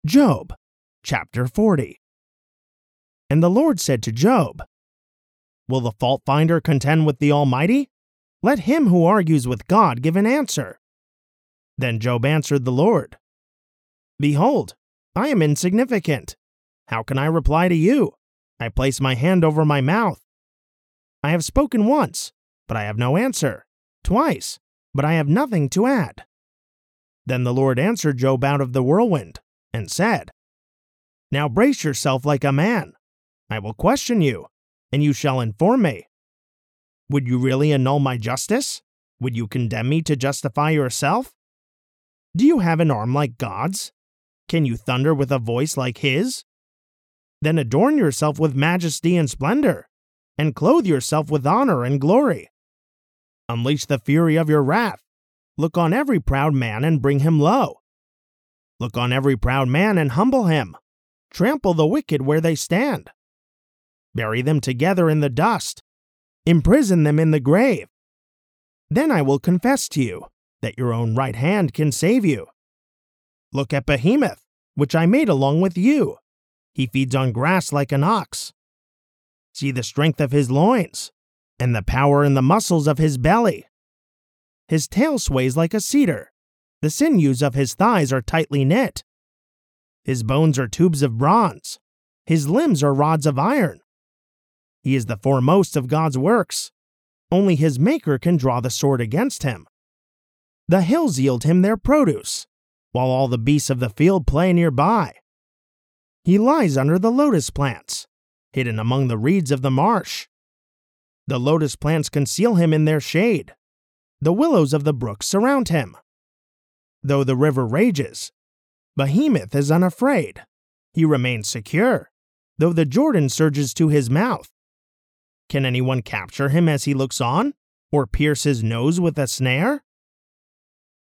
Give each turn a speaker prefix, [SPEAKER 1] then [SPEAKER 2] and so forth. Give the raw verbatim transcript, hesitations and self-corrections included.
[SPEAKER 1] Job chapter forty. And the Lord said to Job, "Will the fault finder contend with the Almighty? Let him who argues with God give an answer." Then Job answered the Lord, "Behold, I am insignificant. How can I reply to you? I place my hand over my mouth. I have spoken once, but I have no answer, twice, but I have nothing to add." Then the Lord answered Job out of the whirlwind, and said, "Now brace yourself like a man. I will question you, and you shall inform me. Would you really annul my justice? Would you condemn me to justify yourself? Do you have an arm like God's? Can you thunder with a voice like his? Then adorn yourself with majesty and splendor, and clothe yourself with honor and glory. Unleash the fury of your wrath. Look on every proud man and bring him low. Look on every proud man and humble him. Trample the wicked where they stand. Bury them together in the dust. Imprison them in the grave. Then I will confess to you that your own right hand can save you. Look at Behemoth, which I made along with you. He feeds on grass like an ox. See the strength of his loins, and the power in the muscles of his belly. His tail sways like a cedar. The sinews of his thighs are tightly knit. His bones are tubes of bronze. His limbs are rods of iron. He is the foremost of God's works. Only his Maker can draw the sword against him. The hills yield him their produce, while all the beasts of the field play nearby. He lies under the lotus plants, hidden among the reeds of the marsh. The lotus plants conceal him in their shade. The willows of the brook surround him. Though the river rages, Behemoth is unafraid. He remains secure, though the Jordan surges to his mouth. Can anyone capture him as he looks on, or pierce his nose with a snare?